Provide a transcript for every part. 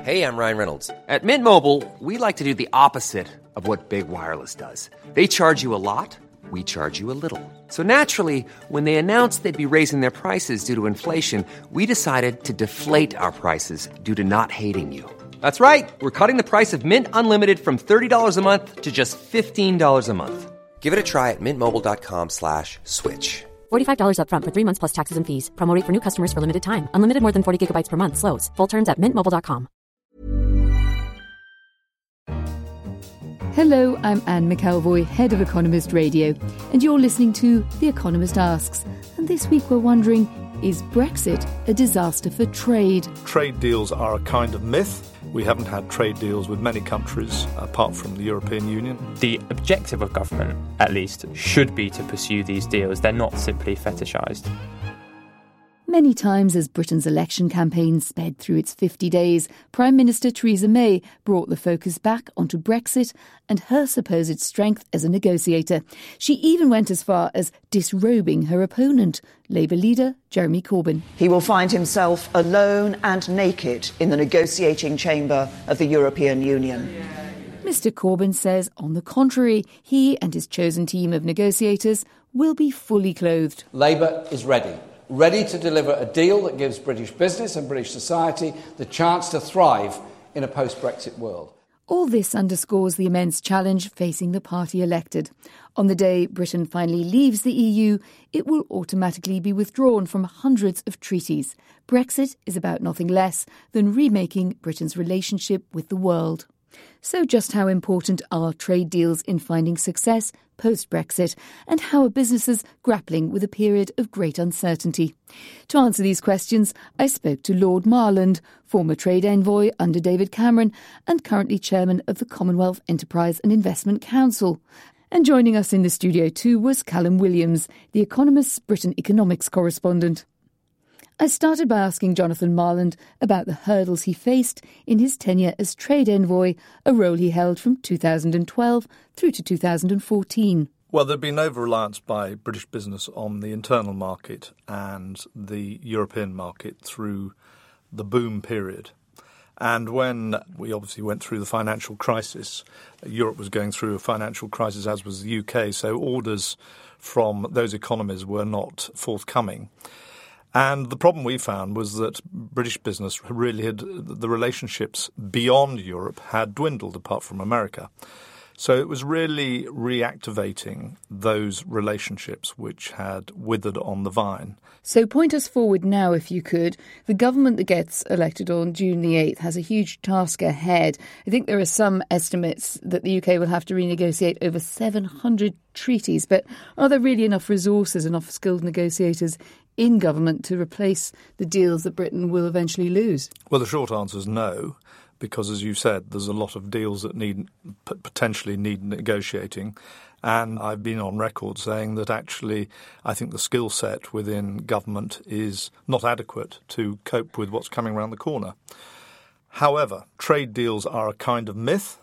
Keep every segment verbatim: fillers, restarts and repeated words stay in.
Hey, I'm Ryan Reynolds. At Mint Mobile, we like to do the opposite of what Big Wireless does. They charge you a lot, we charge you a little. So naturally, when they announced they'd be raising their prices due to inflation, we decided to deflate our prices due to not hating you. That's right. We're cutting the price of Mint Unlimited from thirty dollars a month to just fifteen dollars a month. Give it a try at mintmobile.com slash switch. forty-five dollars up front for three months plus taxes and fees. Promo rate for new customers for limited time. Unlimited more than forty gigabytes per month. Slows full terms at mint mobile dot com. Hello, I'm Anne McElvoy, Head of Economist Radio, and you're listening to The Economist Asks. And this week we're wondering, is Brexit a disaster for trade? Trade deals are a kind of myth. We haven't had trade deals with many countries apart from the European Union. The objective of government, at least, should be to pursue these deals. They're not simply fetishised. Many times as Britain's election campaign sped through its fifty days, Prime Minister Theresa May brought the focus back onto Brexit and her supposed strength as a negotiator. She even went as far as disrobing her opponent, Labour leader Jeremy Corbyn. He will find himself alone and naked in the negotiating chamber of the European Union. Mr Corbyn says, on the contrary, he and his chosen team of negotiators will be fully clothed. Labour is ready. Ready to deliver a deal that gives British business and British society the chance to thrive in a post-Brexit world. All this underscores the immense challenge facing the party elected. On the day Britain finally leaves the E U, it will automatically be withdrawn from hundreds of treaties. Brexit is about nothing less than remaking Britain's relationship with the world. So just how important are trade deals in finding success post-Brexit, and how are businesses grappling with a period of great uncertainty? To answer these questions, I spoke to Lord Marland, former trade envoy under David Cameron and currently chairman of the Commonwealth Enterprise and Investment Council. And joining us in the studio too was Callum Williams, The Economist's Britain economics correspondent. I started by asking Jonathan Marland about the hurdles he faced in his tenure as trade envoy, a role he held from two thousand twelve through to two thousand fourteen. Well, there had been over-reliance by British business on the internal market and the European market through the boom period. And when we obviously went through the financial crisis, Europe was going through a financial crisis, as was the U K, so orders from those economies were not forthcoming. And the problem we found was that British business really had, the relationships beyond Europe had dwindled apart from America. So it was really reactivating those relationships which had withered on the vine. So point us forward now, if you could. The government that gets elected on June the eighth has a huge task ahead. I think there are some estimates that the U K will have to renegotiate over seven hundred treaties. But are there really enough resources, enough skilled negotiators in government to replace the deals that Britain will eventually lose? Well, the short answer is no, because, as you said, there's a lot of deals that need potentially need negotiating. And I've been on record saying that actually I think the skill set within government is not adequate to cope with what's coming around the corner. However, trade deals are a kind of myth.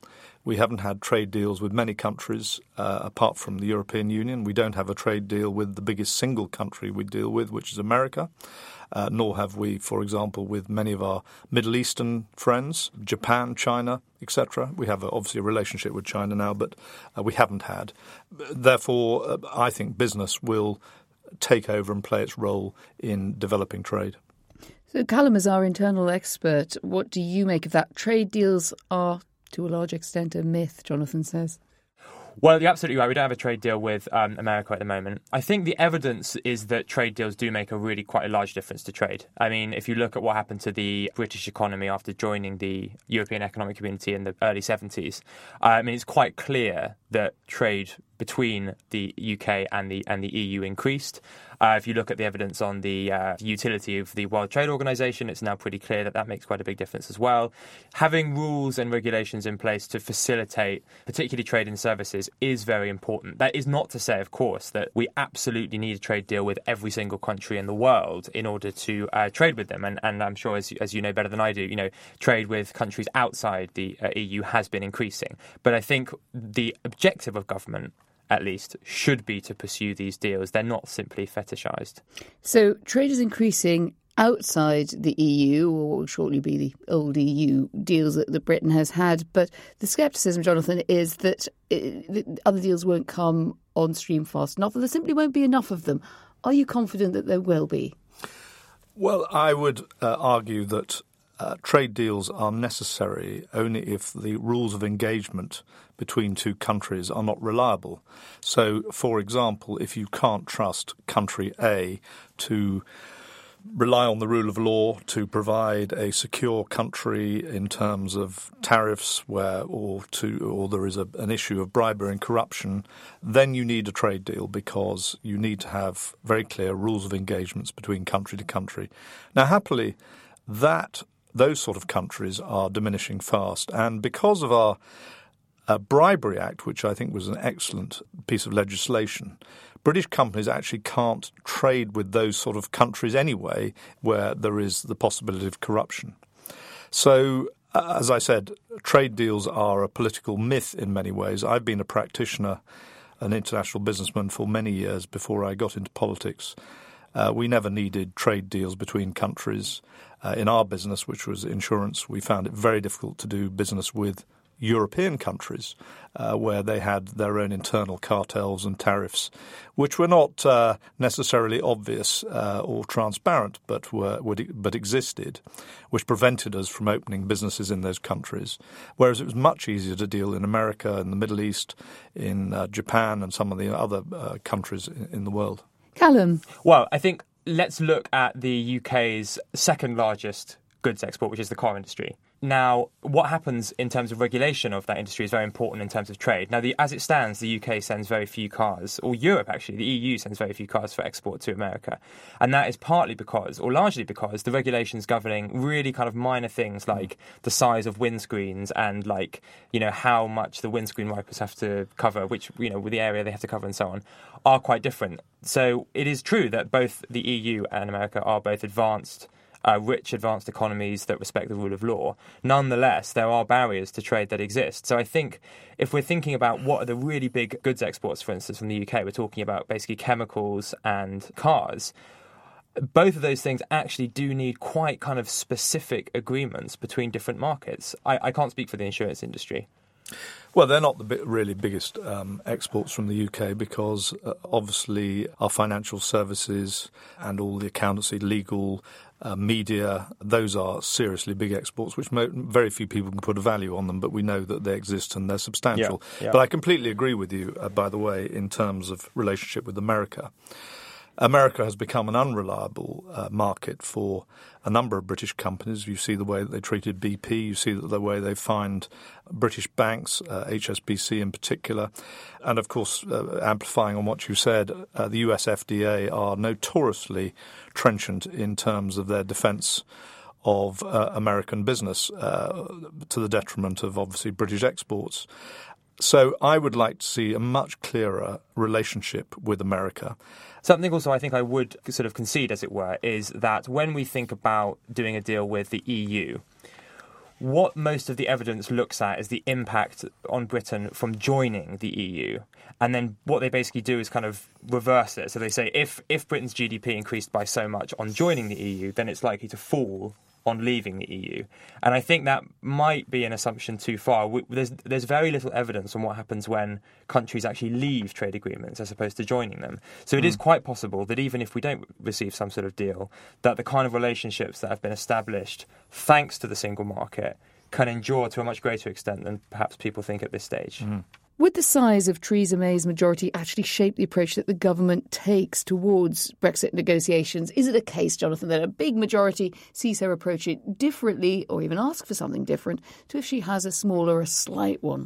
We haven't had trade deals with many countries uh, apart from the European Union. We don't have a trade deal with the biggest single country we deal with, which is America. Uh, nor have we, for example, with many of our Middle Eastern friends, Japan, China, et cetera. We have a, obviously a relationship with China now, but uh, we haven't had. Therefore, uh, I think business will take over and play its role in developing trade. So, Callum, as our internal expert, what do you make of that? Trade deals are, to a large extent, a myth, Jonathan says. Well, you're absolutely right. We don't have a trade deal with um, America at the moment. I think the evidence is that trade deals do make a really quite a large difference to trade. I mean, if you look at what happened to the British economy after joining the European Economic Community in the early seventies, uh, I mean, it's quite clear that trade between the U K and the and the E U increased. Uh, if you look at the evidence on the uh, utility of the World Trade Organization, it's now pretty clear that that makes quite a big difference as well. Having rules and regulations in place to facilitate particularly trade in services is very important. That is not to say, of course, that we absolutely need a trade deal with every single country in the world in order to uh, trade with them. And, and I'm sure, as, as you know better than I do, you know, trade with countries outside the uh, E U has been increasing. But I think the objective of government, at least, should be to pursue these deals. They're not simply fetishised. So trade is increasing outside the E U, or will shortly be the old E U deals that, that Britain has had. But the scepticism, Jonathan, is that, it, that other deals won't come on stream fast enough, and there simply won't be enough of them. Are you confident that there will be? Well, I would uh, argue that uh, trade deals are necessary only if the rules of engagement between two countries are not reliable. So, for example, if you can't trust country A to rely on the rule of law to provide a secure country in terms of tariffs, where or to or there is a, an issue of bribery and corruption, then you need a trade deal because you need to have very clear rules of engagements between country to country. Now, happily, that those sort of countries are diminishing fast, and because of our uh, Bribery Act, which I think was an excellent piece of legislation, British companies actually can't trade with those sort of countries anyway where there is the possibility of corruption. So, uh, as I said, trade deals are a political myth in many ways. I've been a practitioner, an international businessman for many years before I got into politics. Uh, we never needed trade deals between countries. Uh, in our business, which was insurance, we found it very difficult to do business with European countries uh, where they had their own internal cartels and tariffs, which were not uh, necessarily obvious uh, or transparent, but were but existed, which prevented us from opening businesses in those countries. Whereas it was much easier to deal in America, in the Middle East, in uh, Japan, and some of the other uh, countries in, in the world. Callum. Well, I think let's look at the U K's second largest goods export, which is the car industry. Now, what happens in terms of regulation of that industry is very important in terms of trade. Now, the, as it stands, the U K sends very few cars, or Europe actually, the E U sends very few cars for export to America. And that is partly because, or largely because, the regulations governing really kind of minor things like the size of windscreens and like, you know, how much the windscreen wipers have to cover, which, you know, with the area they have to cover and so on, are quite different. So it is true that both the E U and America are both advanced Uh, rich, advanced economies that respect the rule of law. Nonetheless, there are barriers to trade that exist. So I think if we're thinking about what are the really big goods exports, for instance, from the U K, we're talking about basically chemicals and cars. Both of those things actually do need quite kind of specific agreements between different markets. I, I can't speak for the insurance industry. Well, they're not the bit, really biggest um, exports from the U K because uh, obviously our financial services and all the accountancy, legal, uh, media, those are seriously big exports, which mo- very few people can put a value on them, but we know that they exist and they're substantial. Yeah, yeah. But I completely agree with you, uh, by the way, in terms of relationship with America. America has become an unreliable uh, market for a number of British companies. You see the way that they treated B P. You see the way they fined British banks, uh, H S B C in particular. And, of course, uh, amplifying on what you said, uh, the U S F D A are notoriously trenchant in terms of their defence of uh, American business uh, to the detriment of, obviously, British exports. So I would like to see a much clearer relationship with America. Something also I think I would sort of concede, as it were, is that when we think about doing a deal with the E U, what most of the evidence looks at is the impact on Britain from joining the E U. And then what they basically do is kind of reverse it. So they say if, if Britain's G D P increased by so much on joining the E U, then it's likely to fall on leaving the E U. And I think that might be an assumption too far. We, there's there's very little evidence on what happens when countries actually leave trade agreements as opposed to joining them. So it mm. is quite possible that even if we don't receive some sort of deal, that the kind of relationships that have been established thanks to the single market can endure to a much greater extent than perhaps people think at this stage. Mm. Would the size of Theresa May's majority actually shape the approach that the government takes towards Brexit negotiations? Is it a case, Jonathan, that a big majority sees her approach it differently or even ask for something different to if she has a small or a slight one?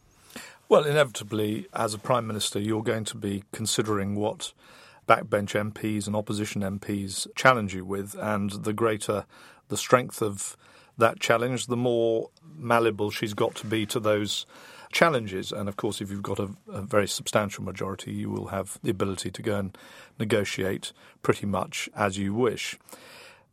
Well, inevitably, as a Prime Minister, you're going to be considering what backbench M Ps and opposition M Ps challenge you with, and the greater the strength of that challenge, the more malleable she's got to be to those challenges. And, of course, if you've got a, a very substantial majority, you will have the ability to go and negotiate pretty much as you wish.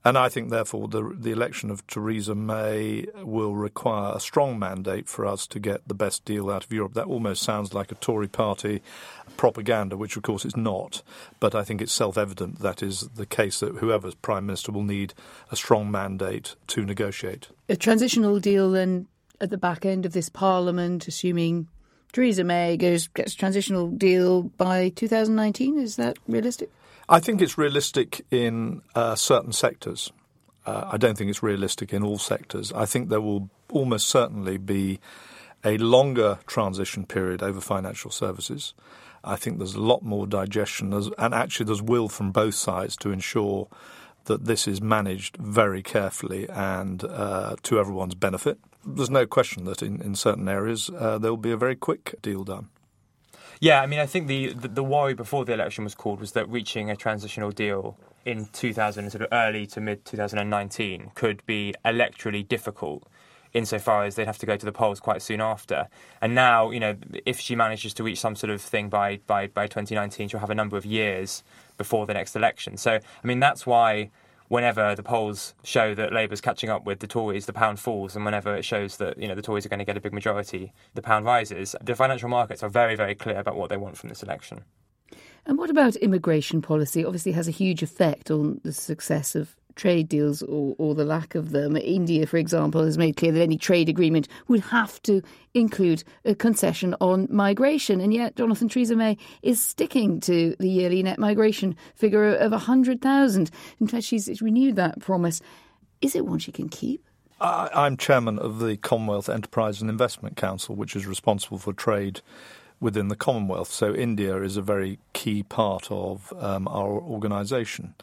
And I think, therefore, the, the election of Theresa May will require a strong mandate for us to get the best deal out of Europe. That almost sounds like a Tory party propaganda, which, of course, it's not. But I think it's self-evident that is the case, that whoever's Prime Minister will need a strong mandate to negotiate. A transitional deal, then, at the back end of this Parliament, assuming Theresa May goes gets a transitional deal by two thousand nineteen, is that realistic? I think it's realistic in uh, certain sectors. Uh, I don't think it's realistic in all sectors. I think there will almost certainly be a longer transition period over financial services. I think there's a lot more digestion, there's, and actually there's will from both sides to ensure that this is managed very carefully and uh, to everyone's benefit. There's no question that in, in certain areas uh, there will be a very quick deal done. Yeah, I mean, I think the, the the worry before the election was called was that reaching a transitional deal in two thousand, sort of early to mid twenty nineteen, could be electorally difficult, insofar as they'd have to go to the polls quite soon after. And now, you know, if she manages to reach some sort of thing by by by twenty nineteen, she'll have a number of years before the next election. So, I mean, that's why whenever the polls show that Labour's catching up with the Tories, the pound falls, and whenever it shows that, you know, the Tories are going to get a big majority, the pound rises. The financial markets are very, very clear about what they want from this election. And what about immigration policy? Obviously has a huge effect on the success of trade deals or, or the lack of them. India, for example, has made clear that any trade agreement would have to include a concession on migration. And yet Jonathan, Theresa May is sticking to the yearly net migration figure of one hundred thousand. In fact, she's renewed that promise. Is it one she can keep? I, I'm chairman of the Commonwealth Enterprise and Investment Council, which is responsible for trade within the Commonwealth. So India is a very key part of um, our organisation.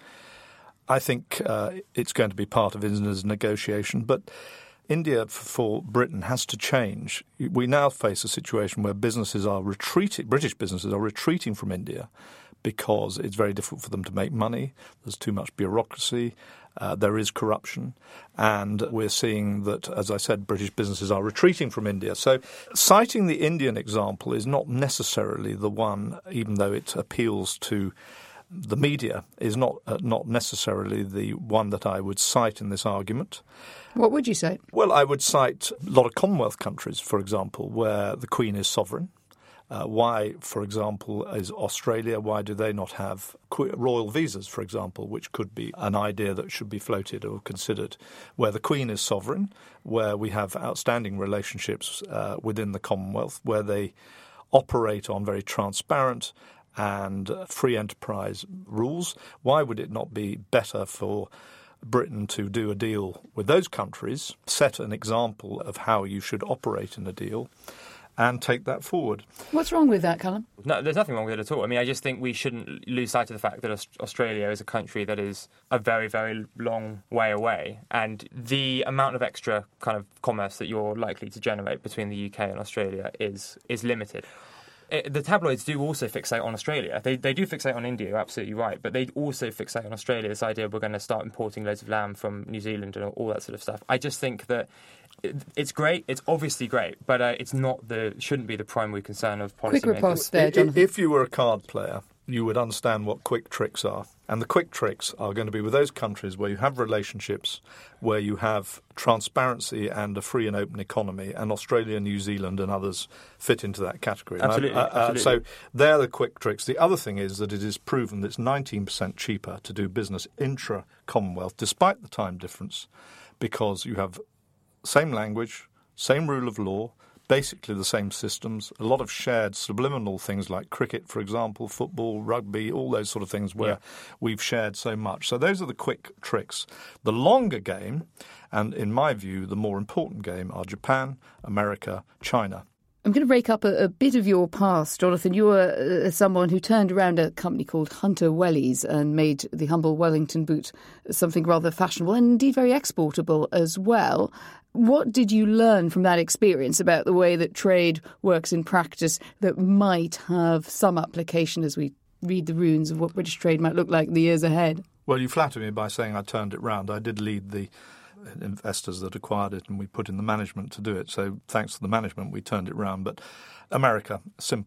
I think uh, it's going to be part of India's negotiation, but India for Britain has to change. We now face a situation where businesses are retreating, British businesses are retreating from India because it's very difficult for them to make money. There's too much bureaucracy. Uh, there is corruption. And we're seeing that, as I said, British businesses are retreating from India. So citing the Indian example is not necessarily the one, even though it appeals to the media, is not uh, not necessarily the one that I would cite in this argument. What would you say? Well, I would cite a lot of Commonwealth countries, for example, where the Queen is sovereign. Uh, why, for example, is Australia, why do they not have royal visas, for example, which could be an idea that should be floated or considered, where the Queen is sovereign, where we have outstanding relationships uh, within the Commonwealth, where they operate on very transparent and free enterprise rules. Why would it not be better for Britain to do a deal with those countries, set an example of how you should operate in a deal, and take that forward? What's wrong with that, Callum? No, there's nothing wrong with it at all. I mean, I just think we shouldn't lose sight of the fact that Australia is a country that is a very, very long way away, and the amount of extra kind of commerce that you're likely to generate between the U K and Australia is is limited. It, the tabloids do also fixate on Australia. They they do fixate on India, you're absolutely right, but they also fixate on Australia, this idea we're going to start importing loads of lamb from New Zealand and all that sort of stuff. I just think that it, it's great, it's obviously great, but uh, it's not the shouldn't be the primary concern of policymakers. Quick riposte there, Jonathan. If you were a card player, you would understand what quick tricks are. And the quick tricks are going to be with those countries where you have relationships, where you have transparency and a free and open economy, and Australia, New Zealand and others fit into that category. Absolutely, uh, uh, absolutely. So they're the quick tricks. The other thing is that it is proven that it's nineteen percent cheaper to do business intra-Commonwealth, despite the time difference, because you have same language, same rule of law, basically the same systems, a lot of shared subliminal things like cricket, for example, football, rugby, all those sort of things where yeah. we've shared so much. So those are the quick tricks. The longer game, and in my view, the more important game, are Japan, America, China. I'm going to break up a, a bit of your past, Jonathan. You were uh, someone who turned around a company called Hunter Wellies and made the humble Wellington boot something rather fashionable and indeed very exportable as well. What did you learn from that experience about the way that trade works in practice that might have some application as we read the runes of what British trade might look like in the years ahead? Well, you flatter me by saying I turned it round. I did lead the investors that acquired it and we put in the management to do it. So thanks to the management, we turned it round. But America, simple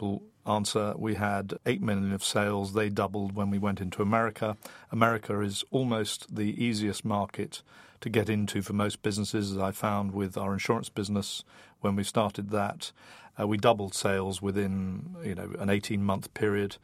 answer. We had eight million of sales. They doubled when we went into America. America is almost the easiest market to get into for most businesses, as I found with our insurance business when we started that. Uh, we doubled sales within, you know, an eighteen-month period,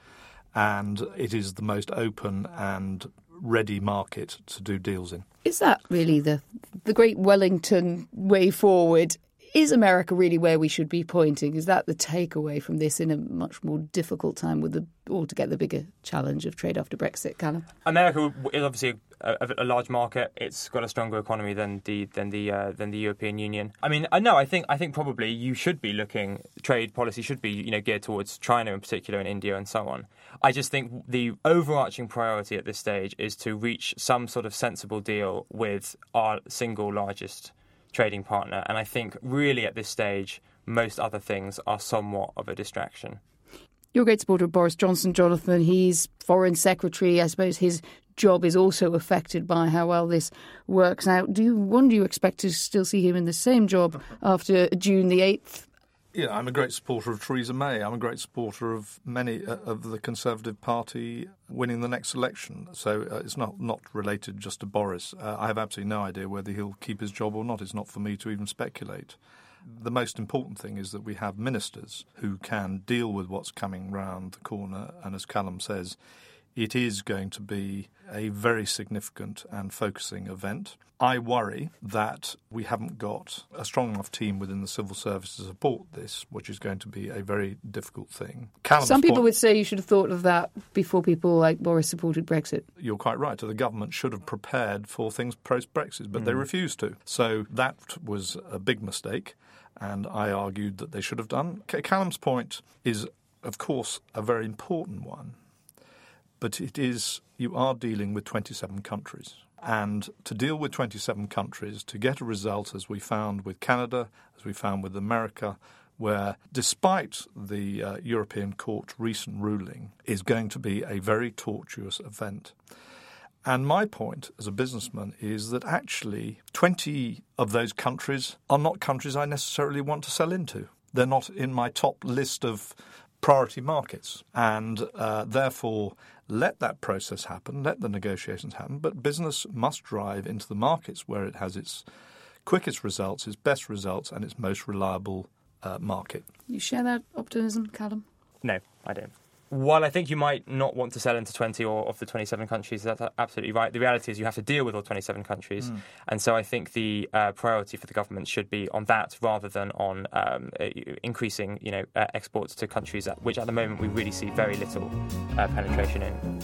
and it is the most open and ready market to do deals in. Is that really the the great Wellington way forward? Is America really where we should be pointing? Is that the takeaway from this in a much more difficult time with the altogether bigger challenge of trade after Brexit, Callum? America is obviously a, a, a large market. It's got a stronger economy than the than the uh, than the European Union. I mean, I know. I think I think probably you should be looking. Trade policy should be, you know, geared towards China in particular and India and so on. I just think the overarching priority at this stage is to reach some sort of sensible deal with our single largest trading partner, and I think really at this stage most other things are somewhat of a distraction. You're a great supporter of Boris Johnson, Jonathan. He's Foreign Secretary. I suppose his job is also affected by how well this works out. Do you wonder you expect to still see him in the same job after June the eighth? Yeah, I'm a great supporter of Theresa May. I'm a great supporter of many uh, of the Conservative Party winning the next election. So uh, it's not, not related just to Boris. Uh, I have absolutely no idea whether he'll keep his job or not. It's not for me to even speculate. The most important thing is that we have ministers who can deal with what's coming round the corner. And as Callum says, it is going to be a very significant and focusing event. I worry that we haven't got a strong enough team within the civil service to support this, which is going to be a very difficult thing. Callum's Some people point, would say you should have thought of that before people like Boris supported Brexit. You're quite right. The government should have prepared for things post-Brexit, but mm. they refused to. So that was a big mistake, and I argued that they should have done. Callum's point is, of course, a very important one, but it is you are dealing with twenty-seven countries. And to deal with twenty-seven countries, to get a result as we found with Canada, as we found with America, where despite the uh, European Court recent ruling, is going to be a very tortuous event. And my point as a businessman is that actually twenty of those countries are not countries I necessarily want to sell into. They're not in my top list of priority markets. And uh, therefore, let that process happen, let the negotiations happen, but business must drive into the markets where it has its quickest results, its best results, and its most reliable uh, market. You share that optimism, Callum? No, I don't. While I think you might not want to sell into twenty or of the twenty-seven countries, that's absolutely right. The reality is you have to deal with all twenty-seven countries. Mm. And so I think the uh, priority for the government should be on that rather than on um, uh, increasing, you know, uh, exports to countries at, which at the moment we really see very little uh, penetration in.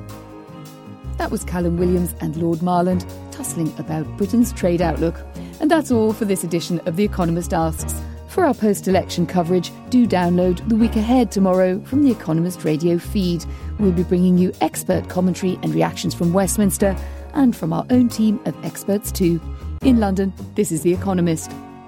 That was Callum Williams and Lord Marland tussling about Britain's trade outlook. And that's all for this edition of The Economist Asks. For our post-election coverage, do download The Week Ahead tomorrow from The Economist radio feed. We'll be bringing you expert commentary and reactions from Westminster and from our own team of experts too. In London, this is The Economist.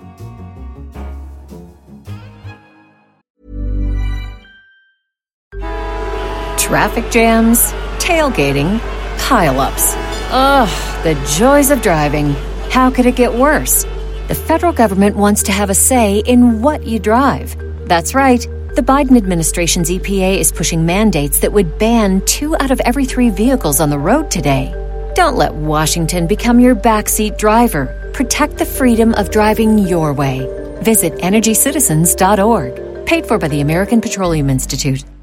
Traffic jams, tailgating, pile-ups. Ugh, the joys of driving. How could it get worse? The federal government wants to have a say in what you drive. That's right. The Biden administration's E P A is pushing mandates that would ban two out of every three vehicles on the road today. Don't let Washington become your backseat driver. Protect the freedom of driving your way. Visit energy citizens dot org. Paid for by the American Petroleum Institute.